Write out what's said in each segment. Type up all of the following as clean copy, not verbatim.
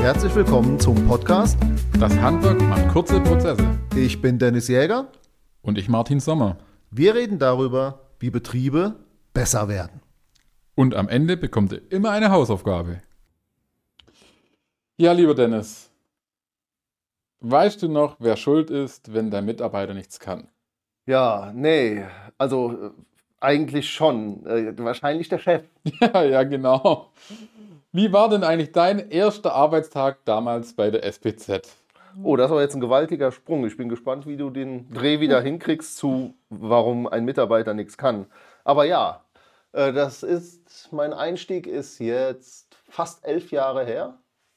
herzlich willkommen zum Podcast Das Handwerk macht kurze Prozesse. Ich bin Dennis Jäger. Und ich Martin Sommer. Wir reden darüber, wie Betriebe besser werden. Und am Ende bekommt ihr immer eine Hausaufgabe. Ja, lieber Dennis, weißt du noch, wer schuld ist, wenn dein Mitarbeiter nichts kann? Ja, nee, also eigentlich schon. Wahrscheinlich der Chef. Ja, genau. Wie war denn eigentlich dein erster Arbeitstag damals bei der SPZ? Oh, das war jetzt ein gewaltiger Sprung. Ich bin gespannt, wie du den Dreh wieder hinkriegst zu, warum ein Mitarbeiter nichts kann. Aber ja, mein Einstieg ist jetzt fast 11 Jahre her.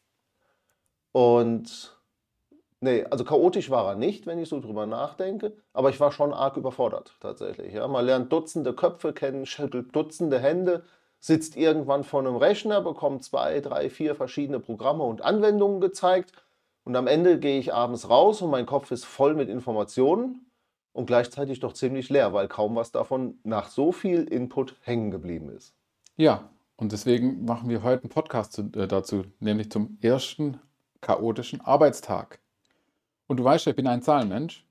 Und nee, also chaotisch war er nicht, wenn ich so drüber nachdenke. Aber ich war schon arg überfordert tatsächlich. Ja. Man lernt Dutzende Köpfe kennen, schüttelt Dutzende Hände, sitzt irgendwann vor einem Rechner, bekommt 2, 3, 4 verschiedene Programme und Anwendungen gezeigt. Und am Ende gehe ich abends raus und mein Kopf ist voll mit Informationen und gleichzeitig doch ziemlich leer, weil kaum was davon nach so viel Input hängen geblieben ist. Ja, und deswegen machen wir heute einen Podcast dazu, nämlich zum ersten chaotischen Arbeitstag. Und du weißt ja, ich bin ein Zahlenmensch.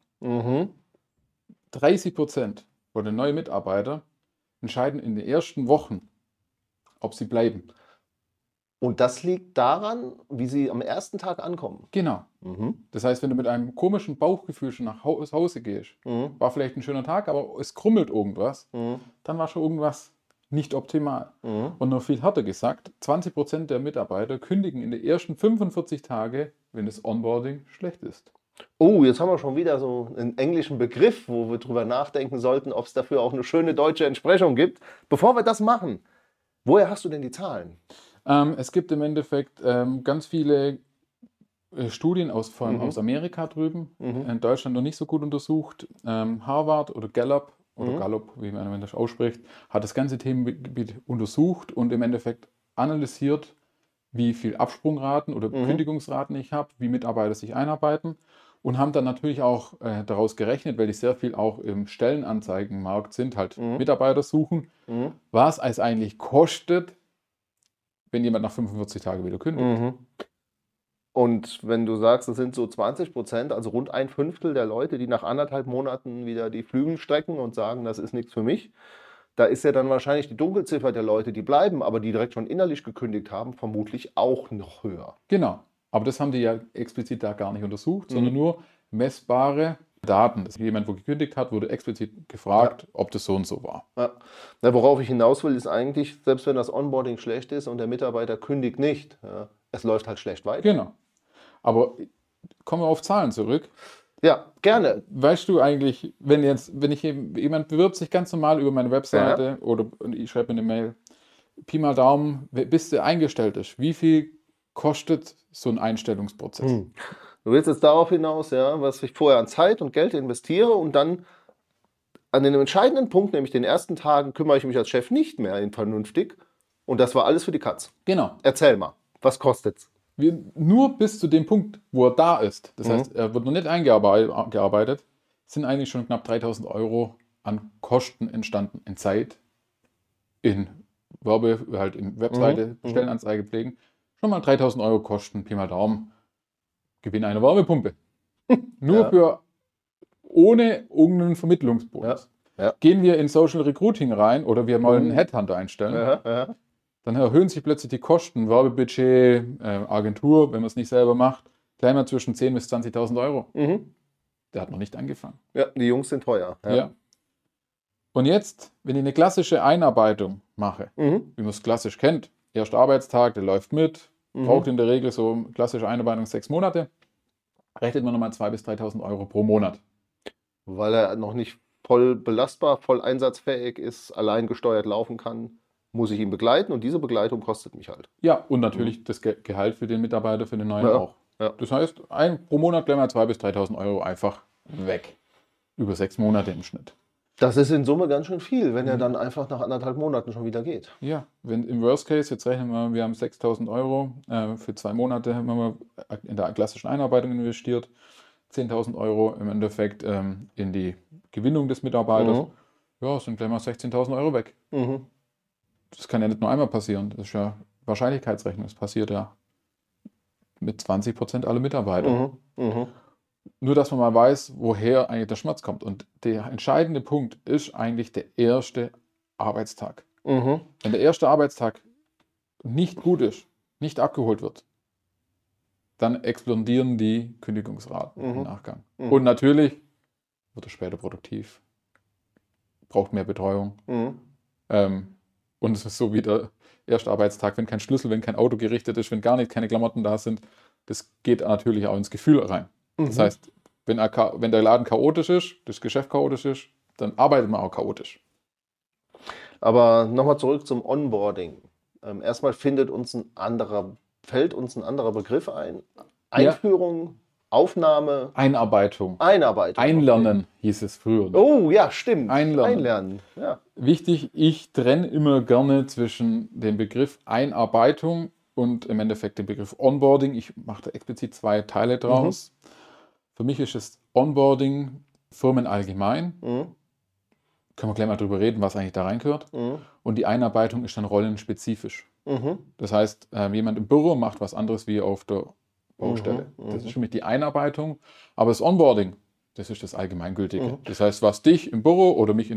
30% der neuen Mitarbeiter entscheiden in den ersten Wochen, ob sie bleiben. Und das liegt daran, wie sie am ersten Tag ankommen. Genau. Das heißt, wenn du mit einem komischen Bauchgefühl schon nach Hause gehst, war vielleicht ein schöner Tag, aber es krummelt irgendwas, dann war schon irgendwas nicht optimal. Und noch viel härter gesagt, 20% der Mitarbeiter kündigen in den ersten 45 Tagen, wenn das Onboarding schlecht ist. Oh, jetzt haben wir schon wieder so einen englischen Begriff, wo wir drüber nachdenken sollten, ob es dafür auch eine schöne deutsche Entsprechung gibt. Bevor wir das machen, woher hast du denn die Zahlen? Es gibt im Endeffekt ganz viele Studien vor allem aus Amerika drüben, in Deutschland noch nicht so gut untersucht. Harvard oder Gallup, wie man das ausspricht, hat das ganze Themengebiet untersucht und im Endeffekt analysiert, wie viel Absprungraten oder Kündigungsraten ich habe, wie Mitarbeiter sich einarbeiten und haben dann natürlich auch daraus gerechnet, weil die sehr viel auch im Stellenanzeigenmarkt sind, halt Mitarbeiter suchen, was es eigentlich kostet, wenn jemand nach 45 Tagen wieder kündigt. Und wenn du sagst, es sind so 20%, also rund 1/5 der Leute, die nach 1,5 Monaten wieder die Flügel strecken und sagen, das ist nichts für mich, da ist ja dann wahrscheinlich die Dunkelziffer der Leute, die bleiben, aber die direkt schon innerlich gekündigt haben, vermutlich auch noch höher. Genau, aber das haben die ja explizit da gar nicht untersucht, sondern nur messbare Daten. Das jemand, wo gekündigt hat, wurde explizit gefragt, ob das so und so war. Ja. Na, worauf ich hinaus will, ist eigentlich, selbst wenn das Onboarding schlecht ist und der Mitarbeiter kündigt nicht, ja, es läuft halt schlecht weiter. Genau. Aber kommen wir auf Zahlen zurück. Ja, gerne. Weißt du eigentlich, wenn jemand bewirbt sich ganz normal über meine Webseite oder ich schreibe mir eine Mail, Pi mal Daumen, bis der eingestellt ist, wie viel kostet so ein Einstellungsprozess? Du willst jetzt darauf hinaus, ja, was ich vorher an Zeit und Geld investiere und dann an den entscheidenden Punkt, nämlich den ersten Tagen, kümmere ich mich als Chef nicht mehr vernünftig und das war alles für die Katz. Genau. Erzähl mal, was kostet's? Nur bis zu dem Punkt, wo er da ist, das heißt, er wird noch nicht eingearbeitet, sind eigentlich schon knapp 3.000 Euro an Kosten entstanden, in Zeit, in in Webseite, Stellenanzeige pflegen. Schon mal 3.000 Euro Kosten, Pi mal Daumen, Gewinn einer Wärmepumpe. Nur ohne irgendeinen Vermittlungsbonus. Ja. Gehen wir in Social Recruiting rein oder wir wollen einen Headhunter einstellen, dann erhöhen sich plötzlich die Kosten, Werbebudget, Agentur, wenn man es nicht selber macht, gleich mal zwischen 10.000 bis 20.000 Euro. Der hat noch nicht angefangen. Ja, die Jungs sind teuer. Ja. Und jetzt, wenn ich eine klassische Einarbeitung mache, wie man es klassisch kennt, erster Arbeitstag, der läuft mit, braucht in der Regel so klassische Einarbeitung 6 Monate, rechnet man nochmal 2.000 bis 3.000 Euro pro Monat. Weil er noch nicht voll belastbar, voll einsatzfähig ist, allein gesteuert laufen kann, muss ich ihn begleiten und diese Begleitung kostet mich halt. Ja, und natürlich das Gehalt für den Mitarbeiter, für den neuen auch. Ja. Das heißt, pro Monat gleich mal 2.000 bis 3.000 Euro einfach weg. Über 6 Monate im Schnitt. Das ist in Summe ganz schön viel, wenn er dann einfach nach 1,5 Monaten schon wieder geht. Ja, wenn im Worst Case, jetzt rechnen wir haben 6.000 Euro für 2 Monate, haben wir in der klassischen Einarbeitung investiert, 10.000 Euro im Endeffekt in die Gewinnung des Mitarbeiters. Ja, sind gleich mal 16.000 Euro weg. Das kann ja nicht nur einmal passieren. Das ist ja Wahrscheinlichkeitsrechnung. Das passiert ja mit 20% aller Mitarbeiter. Nur, dass man mal weiß, woher eigentlich der Schmerz kommt. Und der entscheidende Punkt ist eigentlich der erste Arbeitstag. Wenn der erste Arbeitstag nicht gut ist, nicht abgeholt wird, dann explodieren die Kündigungsraten im Nachgang. Und natürlich wird er später produktiv, braucht mehr Betreuung. Und es ist so wie der erste Arbeitstag, wenn kein Schlüssel, wenn kein Auto gerichtet ist, wenn gar nicht keine Klamotten da sind, das geht natürlich auch ins Gefühl rein. Das heißt, wenn der Laden chaotisch ist, das Geschäft chaotisch ist, dann arbeitet man auch chaotisch. Aber nochmal zurück zum Onboarding. Erstmal fällt uns ein anderer Begriff ein. Einführung, Aufnahme. Einarbeitung. Einarbeitung. Einlernen hieß es früher. Oh ja, stimmt. Einlernen. Ja. Wichtig, ich trenne immer gerne zwischen dem Begriff Einarbeitung und im Endeffekt dem Begriff Onboarding. Ich mache da explizit 2 Teile draus. Für mich ist es Onboarding, Firmen allgemein. Können wir gleich mal drüber reden, was eigentlich da reingehört. Und die Einarbeitung ist dann rollenspezifisch. Das heißt, jemand im Büro macht was anderes wie auf der Baustelle. Das ist für mich die Einarbeitung. Aber das Onboarding, das ist das Allgemeingültige. Das heißt, was dich im Büro oder mich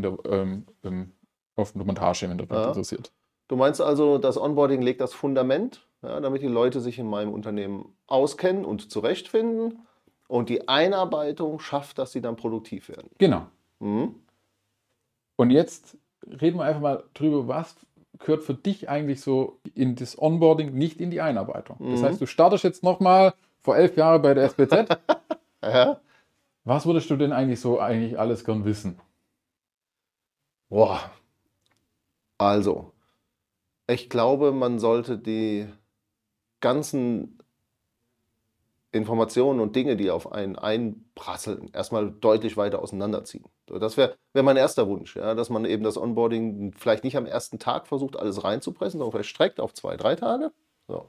auf der Montage im Endeffekt interessiert. Du meinst also, das Onboarding legt das Fundament, damit die Leute sich in meinem Unternehmen auskennen und zurechtfinden. Und die Einarbeitung schafft, dass sie dann produktiv werden. Genau. Und jetzt reden wir einfach mal drüber, was gehört für dich eigentlich so in das Onboarding, nicht in die Einarbeitung. Das heißt, du startest jetzt nochmal vor 11 Jahren bei der SBZ. Was würdest du denn eigentlich alles gern wissen? Boah. Also, ich glaube, man sollte die ganzen Informationen und Dinge, die auf einen einprasseln, erstmal deutlich weiter auseinanderziehen. Das wäre mein erster Wunsch, dass man eben das Onboarding vielleicht nicht am ersten Tag versucht, alles reinzupressen, sondern vielleicht streckt auf 2, 3 Tage. So.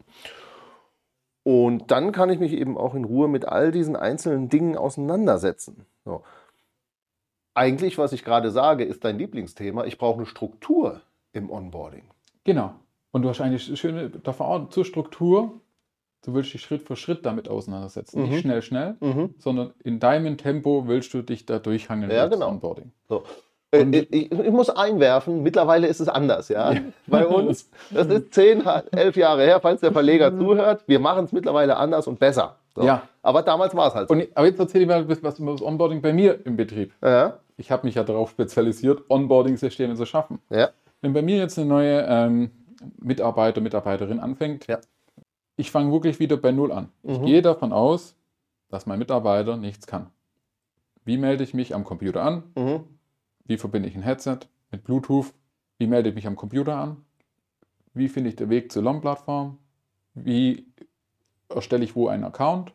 Und dann kann ich mich eben auch in Ruhe mit all diesen einzelnen Dingen auseinandersetzen. So. Eigentlich, was ich gerade sage, ist dein Lieblingsthema. Ich brauche eine Struktur im Onboarding. Genau. Und du hast eigentlich eine schöne davon zur Struktur. Du willst dich Schritt für Schritt damit auseinandersetzen. Nicht schnell, sondern in deinem Tempo willst du dich da durchhangeln durch das Onboarding. So. Ich muss einwerfen, mittlerweile ist es anders, bei uns. Das ist 10, 11 Jahre her, falls der Verleger zuhört. Wir machen es mittlerweile anders und besser. So. Ja. Aber damals war es halt so. Aber jetzt erzähle ich mal was über das Onboarding bei mir im Betrieb. Ja. Ich habe mich ja darauf spezialisiert, Onboarding-Systeme zu schaffen. Ja. Wenn bei mir jetzt eine neue Mitarbeiter, Mitarbeiterin anfängt, ich fange wirklich wieder bei Null an. Ich gehe davon aus, dass mein Mitarbeiter nichts kann. Wie melde ich mich am Computer an? Wie verbinde ich ein Headset mit Bluetooth? Wie melde ich mich am Computer an? Wie finde ich den Weg zur LOM-Plattform? Wie erstelle ich wo einen Account?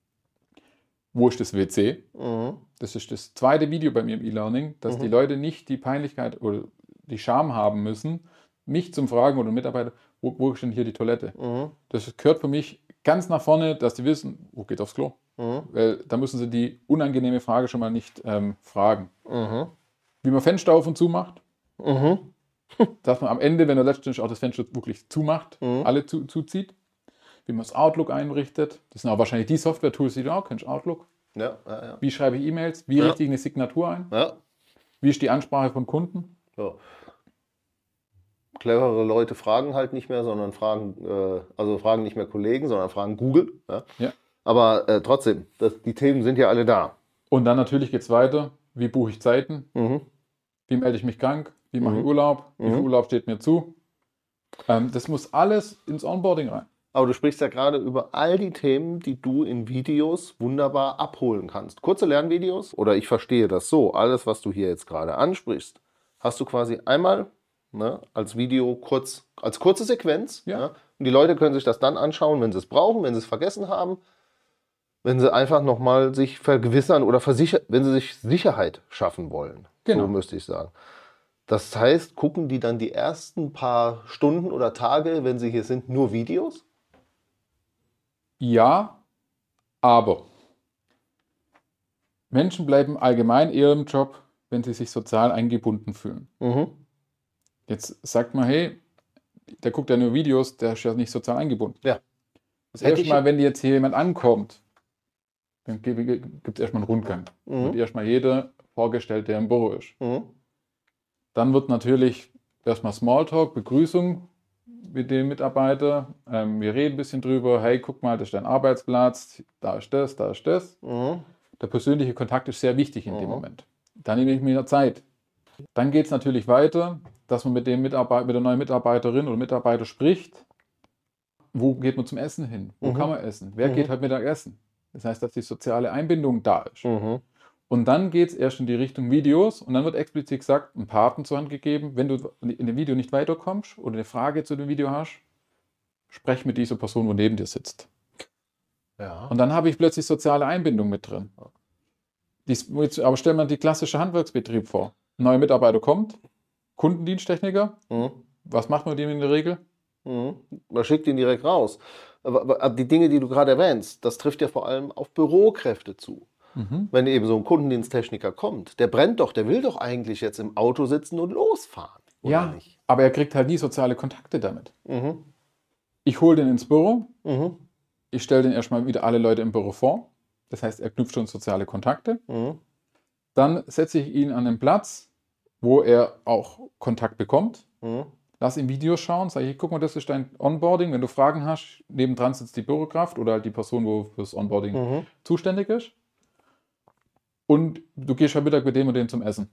Wo ist das WC? Das ist das zweite Video bei mir im E-Learning, dass die Leute nicht die Peinlichkeit oder die Scham haben müssen, mich zum Fragen oder Mitarbeiter, wo ist denn hier die Toilette? Das gehört für mich ganz nach vorne, dass die wissen, wo geht aufs Klo? Weil da müssen sie die unangenehme Frage schon mal nicht fragen. Wie man Fenster auf und zu macht, dass man am Ende, wenn er letztendlich auch das Fenster wirklich zumacht, alle zuzieht. Wie man das Outlook einrichtet. Das sind auch wahrscheinlich die Software-Tools, die du auch kennst. Outlook. Ja. Wie schreibe ich E-Mails? Wie richte ich eine Signatur ein? Wie ist die Ansprache von Kunden? Ja. Clevere Leute fragen halt nicht mehr, sondern fragen nicht mehr Kollegen, sondern fragen Google. Ja. Aber trotzdem, die Themen sind ja alle da. Und dann natürlich geht es weiter. Wie buche ich Zeiten? Wie melde ich mich krank? Wie mache ich Urlaub? Wie viel Urlaub steht mir zu? Das muss alles ins Onboarding rein. Aber du sprichst ja gerade über all die Themen, die du in Videos wunderbar abholen kannst. Kurze Lernvideos, oder ich verstehe das so, alles, was du hier jetzt gerade ansprichst, hast du quasi einmal als Video als kurze Sequenz. Ja. Und die Leute können sich das dann anschauen, wenn sie es brauchen, wenn sie es vergessen haben, wenn sie einfach nochmal sich vergewissern oder wenn sie sich Sicherheit schaffen wollen. Genau. So müsste ich sagen. Das heißt, gucken die dann die ersten paar Stunden oder Tage, wenn sie hier sind, nur Videos? Ja, aber Menschen bleiben allgemein eher im Job, wenn sie sich sozial eingebunden fühlen. Jetzt sagt man, hey, der guckt ja nur Videos, der ist ja nicht sozial eingebunden. Ja. Das erste Mal, wenn jetzt hier jemand ankommt, dann gibt es erstmal einen Rundgang. Dann wird erstmal jeder vorgestellt, der im Büro ist. Dann wird natürlich erstmal Smalltalk, Begrüßung mit dem Mitarbeiter. Wir reden ein bisschen drüber. Hey, guck mal, das ist dein Arbeitsplatz. Da ist das, da ist das. Der persönliche Kontakt ist sehr wichtig in dem Moment. Dann nehme ich mir Zeit. Dann geht es natürlich weiter, dass man mit der neuen Mitarbeiterin oder Mitarbeiter spricht. Wo geht man zum Essen hin? Wo kann man essen? Wer geht heute Mittag essen? Das heißt, dass die soziale Einbindung da ist. Und dann geht es erst in die Richtung Videos und dann wird explizit gesagt, einen Paten zur Hand gegeben, wenn du in dem Video nicht weiterkommst oder eine Frage zu dem Video hast, sprech mit dieser Person, wo neben dir sitzt. Ja. Und dann habe ich plötzlich soziale Einbindung mit drin. Aber stell mal die klassische Handwerksbetrieb vor. Ein neuer Mitarbeiter kommt, Kundendiensttechniker. Was macht man mit ihm in der Regel? Man schickt ihn direkt raus. Aber die Dinge, die du gerade erwähnst, das trifft ja vor allem auf Bürokräfte zu. Wenn eben so ein Kundendiensttechniker kommt, der brennt doch, der will doch eigentlich jetzt im Auto sitzen und losfahren. Oder Ja, nicht? aber er kriegt halt nie soziale Kontakte damit. Ich hole den ins Büro, ich stelle den erstmal wieder alle Leute im Büro vor. Das heißt, er knüpft schon soziale Kontakte. Dann setze ich ihn an den Platz, wo er auch Kontakt bekommt. Lass ihm Videos schauen, sage ich, guck mal, das ist dein Onboarding. Wenn du Fragen hast, nebendran sitzt die Bürokraft oder halt die Person, wo fürs Onboarding zuständig ist. Und du gehst heute Mittag mit dem und dem zum Essen.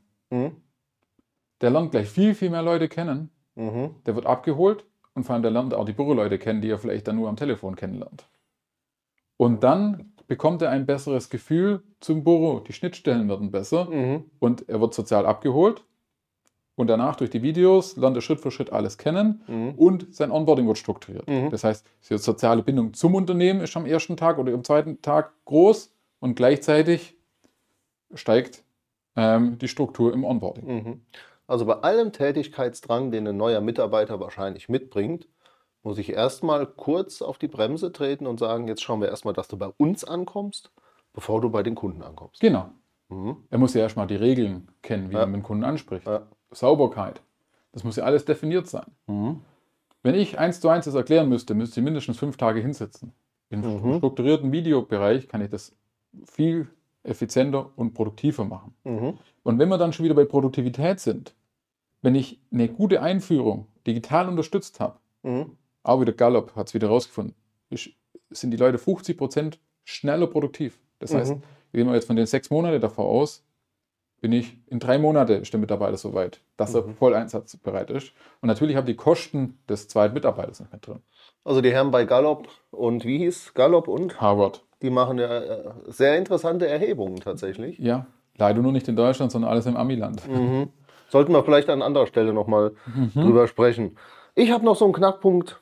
Der lernt gleich viel, viel mehr Leute kennen. Der wird abgeholt und vor allem der lernt auch die Büroleute kennen, die er vielleicht dann nur am Telefon kennenlernt. Und dann bekommt er ein besseres Gefühl zum Büro. Die Schnittstellen werden besser und er wird sozial abgeholt. Und danach durch die Videos lernt er Schritt für Schritt alles kennen und sein Onboarding wird strukturiert. Das heißt, die soziale Bindung zum Unternehmen ist am ersten Tag oder am zweiten Tag groß und gleichzeitig steigt die Struktur im Onboarding. Also bei allem Tätigkeitsdrang, den ein neuer Mitarbeiter wahrscheinlich mitbringt, muss ich erstmal kurz auf die Bremse treten und sagen, jetzt schauen wir erstmal, dass du bei uns ankommst, bevor du bei den Kunden ankommst. Genau. Er muss ja erstmal die Regeln kennen, wie man mit dem Kunden anspricht. Sauberkeit. Das muss ja alles definiert sein. Wenn ich 1:1 das erklären müsste ich mindestens 5 Tage hinsetzen. Im strukturierten Videobereich kann ich das viel effizienter und produktiver machen. Und wenn wir dann schon wieder bei Produktivität sind, wenn ich eine gute Einführung digital unterstützt habe, auch wieder Gallup hat es wieder rausgefunden, sind die Leute 50% schneller produktiv. Das heißt, gehen wir jetzt von den 6 Monaten davor aus, bin ich in 3 Monaten ist der Mitarbeiter so weit, dass er voll einsatzbereit ist. Und natürlich habe ich die Kosten des zweiten Mitarbeiters nicht mit drin. Also die Herren bei Gallup und wie hieß Gallup und? Harvard. Die machen ja sehr interessante Erhebungen tatsächlich. Ja, leider nur nicht in Deutschland, sondern alles im Amiland. Sollten wir vielleicht an anderer Stelle nochmal drüber sprechen. Ich habe noch so einen Knackpunkt.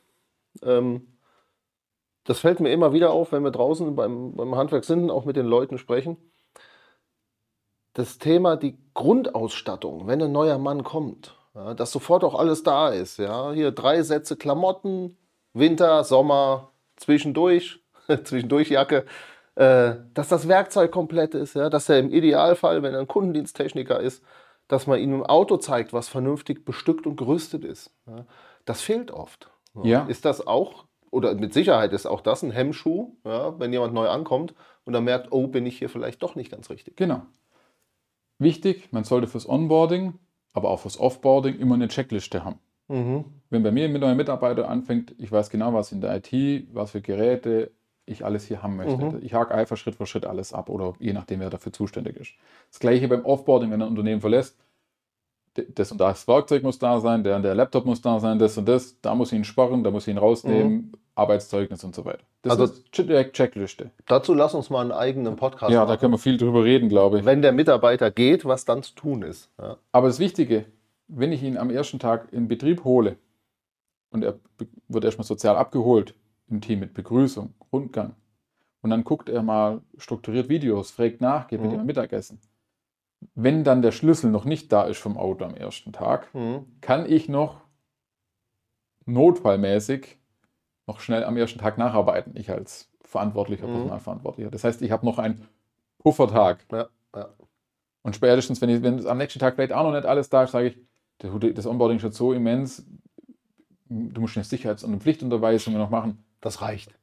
Das fällt mir immer wieder auf, wenn wir draußen beim Handwerk sind und auch mit den Leuten sprechen. Das Thema, die Grundausstattung, wenn ein neuer Mann kommt, ja, dass sofort auch alles da ist. Ja? Hier 3 Sätze Klamotten, Winter, Sommer, zwischendurch Jacke, dass das Werkzeug komplett ist, ja? Dass er im Idealfall, wenn er ein Kundendiensttechniker ist, dass man ihm im Auto zeigt, was vernünftig bestückt und gerüstet ist. Ja? Das fehlt oft. Ja. Ist das auch, oder mit Sicherheit ist auch das ein Hemmschuh, ja, wenn jemand neu ankommt und dann merkt, oh, bin ich hier vielleicht doch nicht ganz richtig. Genau. Wichtig, man sollte fürs Onboarding, aber auch fürs Offboarding immer eine Checkliste haben. Wenn bei mir ein neuer Mitarbeiter anfängt, ich weiß genau, was in der IT, was für Geräte ich alles hier haben möchte. Ich hake einfach Schritt für Schritt alles ab oder je nachdem, wer dafür zuständig ist. Das gleiche beim Offboarding, wenn ein Unternehmen verlässt, das und das Werkzeug muss da sein, der Laptop muss da sein, das und das, da muss ich ihn sperren, da muss ich ihn rausnehmen, Arbeitszeugnis und so weiter. Das Also ist direkt Checkliste. Dazu lass uns mal einen eigenen Podcast Ja, machen. da können wir viel drüber reden, glaube ich. Wenn der Mitarbeiter geht, was dann zu tun ist. Ja. Aber das Wichtige, wenn ich ihn am ersten Tag in Betrieb hole und er wird erstmal sozial abgeholt im Team mit Begrüßung, Rundgang und dann guckt er mal strukturiert Videos, fragt nach, geht mit ihm Mittagessen. Wenn dann der Schlüssel noch nicht da ist vom Auto am ersten Tag, kann ich noch notfallmäßig noch schnell am ersten Tag nacharbeiten. Ich als verantwortlicher Personalverantwortlicher. Das heißt, ich habe noch einen Puffertag. Ja. Und spätestens, wenn am nächsten Tag vielleicht auch noch nicht alles da ist, sage ich, das Onboarding ist jetzt so immens, du musst eine Sicherheits- und eine Pflichtunterweisung noch machen. Das reicht.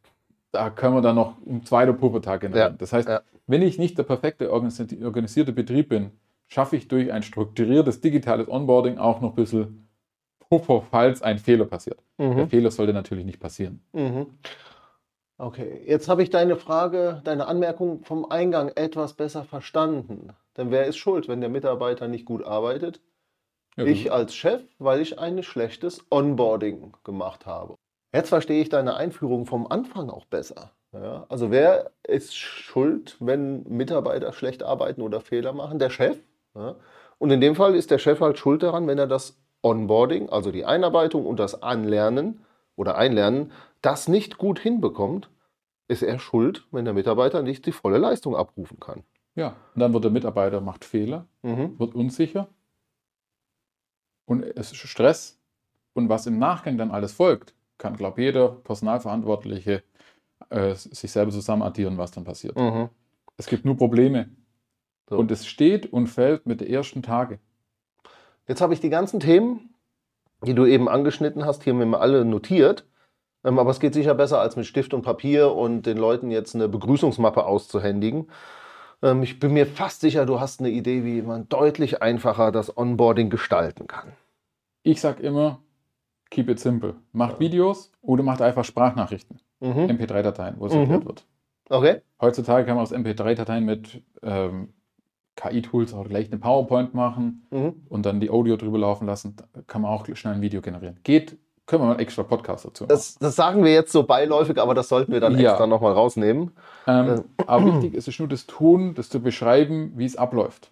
da können wir dann noch einen zweiten Puffertag generieren. Das heißt, wenn ich nicht der perfekte organisierte Betrieb bin, schaffe ich durch ein strukturiertes digitales Onboarding auch noch ein bisschen Puffer, falls ein Fehler passiert. Der Fehler sollte natürlich nicht passieren. Okay, jetzt habe ich deine Frage, deine Anmerkung vom Eingang etwas besser verstanden. Denn wer ist schuld, wenn der Mitarbeiter nicht gut arbeitet? Ja, Ich als Chef, weil ich ein schlechtes Onboarding gemacht habe. Jetzt verstehe ich deine Einführung vom Anfang auch besser. Ja, also wer ist schuld, wenn Mitarbeiter schlecht arbeiten oder Fehler machen? Der Chef. Ja? Und in dem Fall ist der Chef halt schuld daran, wenn er das Onboarding, also die Einarbeitung und das Anlernen oder Einlernen, das nicht gut hinbekommt, ist er schuld, wenn der Mitarbeiter nicht die volle Leistung abrufen kann. Ja, und dann wird der Mitarbeiter, macht Fehler, wird unsicher und es ist Stress. Und was im Nachgang dann alles folgt, kann, glaube ich, jeder Personalverantwortliche sich selber zusammen addieren, was dann passiert. Es gibt nur Probleme. So. Und es steht und fällt mit den ersten Tagen. Jetzt habe ich die ganzen Themen, die du eben angeschnitten hast, hier mir alle notiert. Aber es geht sicher besser, als mit Stift und Papier und den Leuten jetzt eine Begrüßungsmappe auszuhändigen. Ich bin mir fast sicher, du hast eine Idee, wie man deutlich einfacher das Onboarding gestalten kann. Ich sage immer, keep it simple. Macht Videos oder macht einfach Sprachnachrichten. MP3-Dateien, wo es erklärt wird. Okay. Heutzutage kann man aus MP3-Dateien mit KI-Tools auch gleich eine PowerPoint machen und dann die Audio drüber laufen lassen. Da kann man auch schnell ein Video generieren. Können wir mal einen extra Podcast dazu machen. Das sagen wir jetzt so beiläufig, aber das sollten wir dann extra nochmal rausnehmen. Aber wichtig ist es nur das Tun, das zu beschreiben, wie es abläuft.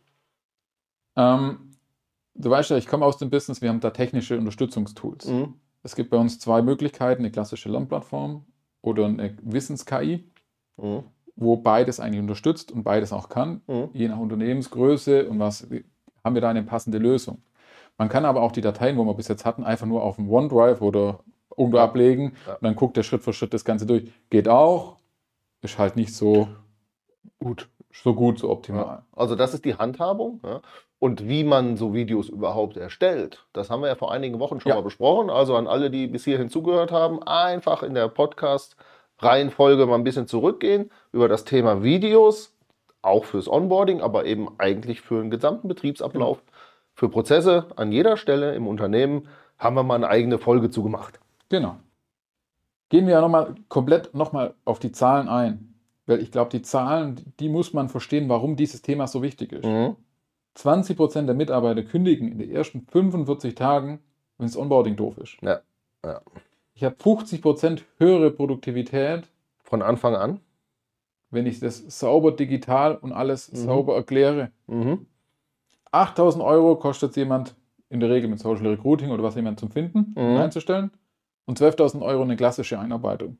Du weißt ja, ich komme aus dem Business, wir haben da technische Unterstützungstools. Es gibt bei uns zwei Möglichkeiten, eine klassische Lernplattform oder eine Wissens-KI, wo beides eigentlich unterstützt und beides auch kann, je nach Unternehmensgröße und was haben wir da eine passende Lösung. Man kann aber auch die Dateien, wo wir bis jetzt hatten, einfach nur auf dem OneDrive oder irgendwo ablegen und dann guckt der Schritt für Schritt das Ganze durch. Geht auch, ist halt nicht so gut, so optimal. Ja. Also das ist die Handhabung. Ja. Und wie man so Videos überhaupt erstellt, das haben wir ja vor einigen Wochen schon mal besprochen. Also an alle, die bis hierhin zugehört haben, einfach in der Podcast-Reihenfolge mal ein bisschen zurückgehen über das Thema Videos, auch fürs Onboarding, aber eben eigentlich für den gesamten Betriebsablauf, für Prozesse an jeder Stelle im Unternehmen, haben wir mal eine eigene Folge zu gemacht. Genau. Gehen wir ja komplett nochmal auf die Zahlen ein. Weil ich glaube, die Zahlen, die muss man verstehen, warum dieses Thema so wichtig ist. 20% der Mitarbeiter kündigen in den ersten 45 Tagen, wenn das Onboarding doof ist. Ja. Ich habe 50% höhere Produktivität. Von Anfang an? Wenn ich das sauber digital und alles sauber erkläre. 8.000 Euro kostet es jemand in der Regel mit Social Recruiting oder was jemand zum Finden und einzustellen. Und 12.000 Euro eine klassische Einarbeitung.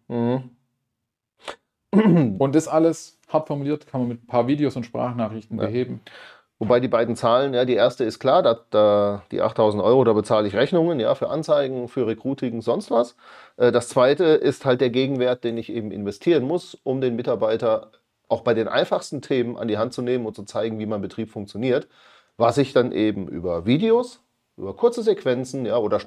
Und das alles hart formuliert kann man mit ein paar Videos und Sprachnachrichten beheben. Wobei die beiden Zahlen, ja, die erste ist klar, die 8.000 Euro, da bezahle ich Rechnungen, ja, für Anzeigen, für Recruiting, sonst was. Das zweite ist halt der Gegenwert, den ich eben investieren muss, um den Mitarbeiter auch bei den einfachsten Themen an die Hand zu nehmen und zu zeigen, wie mein Betrieb funktioniert, was ich dann eben über Videos, über kurze Sequenzen, ja, oder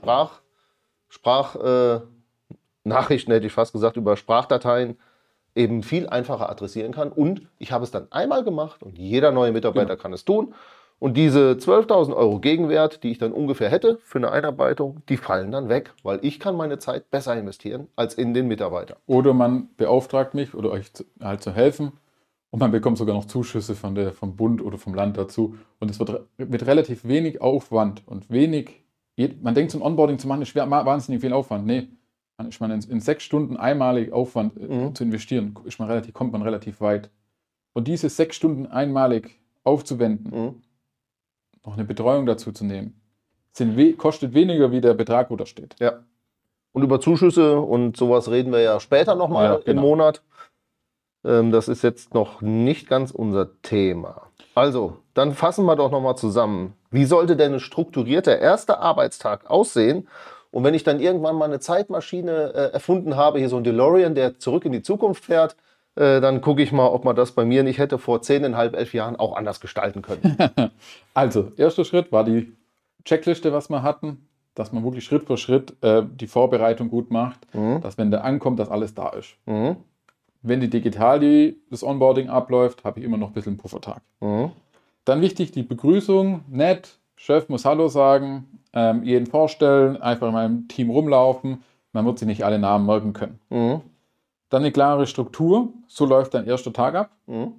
Sprachnachrichten, hätte ich fast gesagt, über Sprachdateien eben viel einfacher adressieren kann. Und ich habe es dann einmal gemacht und jeder neue Mitarbeiter kann es tun. Und diese 12.000 Euro Gegenwert, die ich dann ungefähr hätte für eine Einarbeitung, die fallen dann weg, weil ich kann meine Zeit besser investieren als in den Mitarbeiter. Oder man beauftragt mich oder euch halt zu helfen und man bekommt sogar noch Zuschüsse vom Bund oder vom Land dazu. Und es wird mit relativ wenig Aufwand und man denkt, so ein Onboarding zu machen, ist wahnsinnig viel Aufwand. Nee. Ist man in 6 Stunden einmalig Aufwand zu investieren, kommt man relativ weit. Und diese 6 Stunden einmalig aufzuwenden, noch eine Betreuung dazu zu nehmen, kostet weniger, wie der Betrag, wo da steht. Ja. Und über Zuschüsse und sowas reden wir ja später nochmal im Monat. Das ist jetzt noch nicht ganz unser Thema. Also, dann fassen wir doch nochmal zusammen. Wie sollte denn ein strukturierter erster Arbeitstag aussehen? Und wenn ich dann irgendwann mal eine Zeitmaschine erfunden habe, hier so ein DeLorean, der zurück in die Zukunft fährt, dann gucke ich mal, ob man das bei mir nicht hätte vor 10,5, 11 Jahren auch anders gestalten können. Also, erster Schritt war die Checkliste, was wir hatten. dass man wirklich Schritt für Schritt die Vorbereitung gut macht, dass wenn der ankommt, dass alles da ist. Wenn die digital das Onboarding abläuft, habe ich immer noch ein bisschen einen Puffertag. Dann wichtig, die Begrüßung, nett, Chef muss Hallo sagen, jeden vorstellen, einfach in meinem Team rumlaufen, man wird sich nicht alle Namen merken können. Dann eine klare Struktur, so läuft dein erster Tag ab.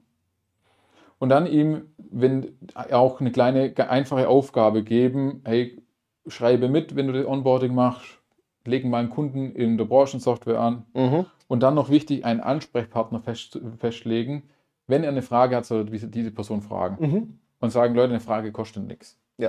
Und dann ihm, wenn auch eine kleine, einfache Aufgabe geben, hey, schreibe mit, wenn du das Onboarding machst, legen mal einen Kunden in der Branchensoftware an. Und dann noch wichtig, einen Ansprechpartner festlegen. Wenn er eine Frage hat, soll diese Person fragen. Und sagen, Leute, eine Frage kostet nichts. Ja.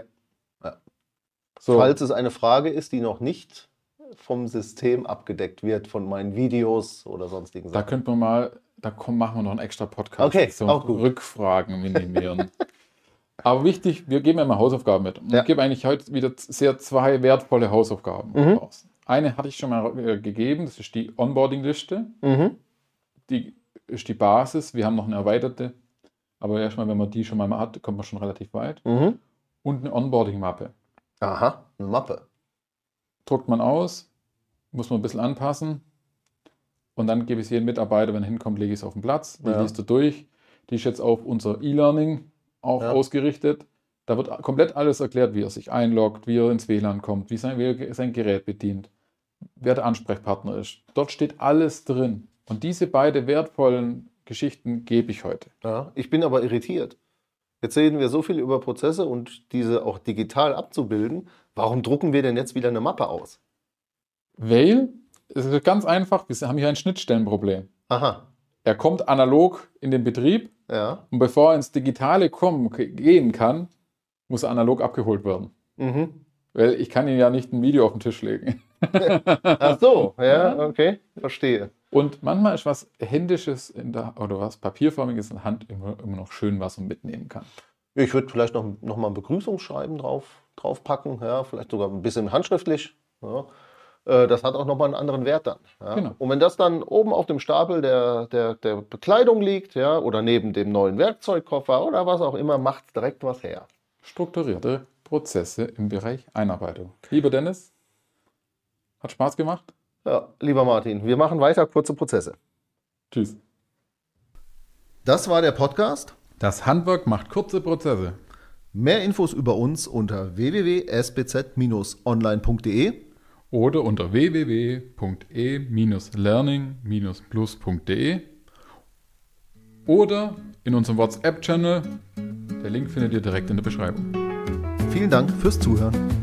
So. Falls es eine Frage ist, die noch nicht vom System abgedeckt wird, von meinen Videos oder sonstigen Da Sachen. könnte man mal, machen wir noch einen extra Podcast. Okay, so auch gut. Rückfragen minimieren. Aber wichtig, wir geben ja mal Hausaufgaben mit. Und ich gebe eigentlich heute wieder zwei wertvolle Hausaufgaben raus. Eine hatte ich schon mal gegeben, das ist die Onboarding-Liste. Die ist die Basis. Wir haben noch eine erweiterte. Aber erstmal, wenn man die schon mal hat, kommt man schon relativ weit. Und eine Onboarding-Mappe. Aha, eine Mappe. Druckt man aus, muss man ein bisschen anpassen. Und dann gebe ich es jedem Mitarbeiter, wenn er hinkommt, lege ich es auf den Platz. Die liest er durch. Die ist jetzt auf unser E-Learning auch ausgerichtet. Da wird komplett alles erklärt, wie er sich einloggt, wie er ins WLAN kommt, wie er sein Gerät bedient, wer der Ansprechpartner ist. Dort steht alles drin. Und diese beiden wertvollen Geschichten gebe ich heute. Ja, ich bin aber irritiert. Jetzt reden wir so viel über Prozesse und diese auch digital abzubilden. Warum drucken wir denn jetzt wieder eine Mappe aus? Weil, es ist ganz einfach, wir haben hier ein Schnittstellenproblem. Aha. Er kommt analog in den Betrieb und bevor er ins Digitale gehen kann, muss er analog abgeholt werden. Weil ich kann ihm ja nicht ein Video auf den Tisch legen. Ach so, ja, okay, verstehe. Und manchmal ist was Händisches oder was Papierförmiges in der Hand immer noch schön, was man mitnehmen kann. Ich würde vielleicht noch mal ein Begrüßungsschreiben draufpacken, ja, vielleicht sogar ein bisschen handschriftlich. Ja. Das hat auch nochmal einen anderen Wert dann. Ja. Genau. Und wenn das dann oben auf dem Stapel der Bekleidung liegt, ja, oder neben dem neuen Werkzeugkoffer oder was auch immer, macht es direkt was her. Strukturierte Prozesse im Bereich Einarbeitung. Lieber Dennis, hat Spaß gemacht? Ja, lieber Martin, wir machen weiter kurze Prozesse. Tschüss. Das war der Podcast. Das Handwerk macht kurze Prozesse. Mehr Infos über uns unter www.sbz-online.de oder unter www.e-learning-plus.de oder in unserem WhatsApp-Channel. Der Link findet ihr direkt in der Beschreibung. Vielen Dank fürs Zuhören.